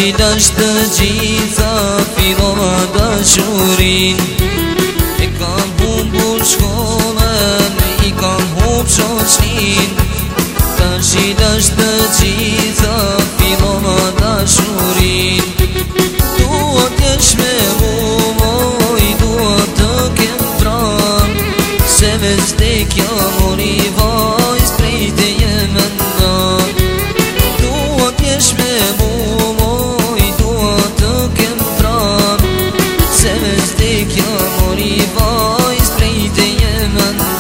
Dasht të gjitha fillova dashurin. E kam humbur shkollën, i kam humb shoqnin. Dasht të gjitha fillova dashurin. Dua t'jesh me moj, dua të kem pran, se veç vdekja mori vajz prej te jemen nan. Dua t'jesh me moj, dua të kem pran, se veç vdekja mori vajz prej te jemen nan.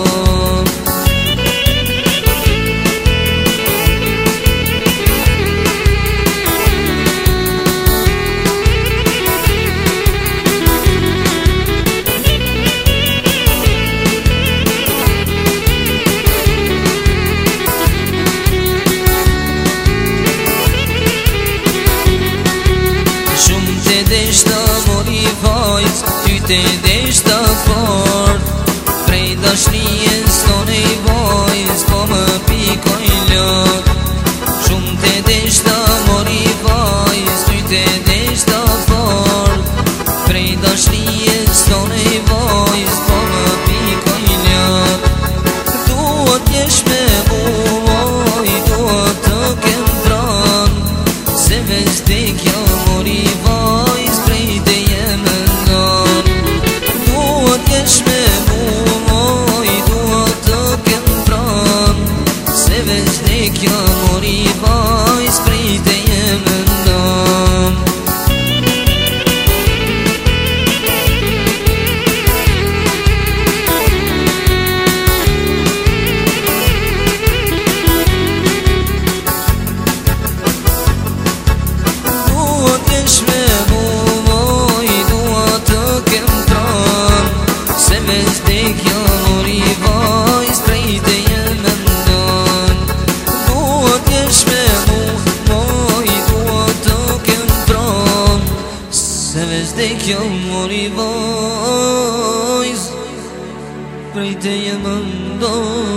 Deshta mori vajz, ty te deshta fort, prej dashnijes tonej vajz, po më pikoj lot. Shumë te deshta mori vajz, ty te deshta fort, prej dashnijes tonej vajz, po më pikoj lot. Dua t'jesh me moj, dua të kem pran, se veç vdekja mori vajz prej te jemen nan. Dua t'jesh me moj, dua të kem pran, se veç vdekja mori vajz prej te jemen nan. Vdekja mori vajz prej te jemen nan.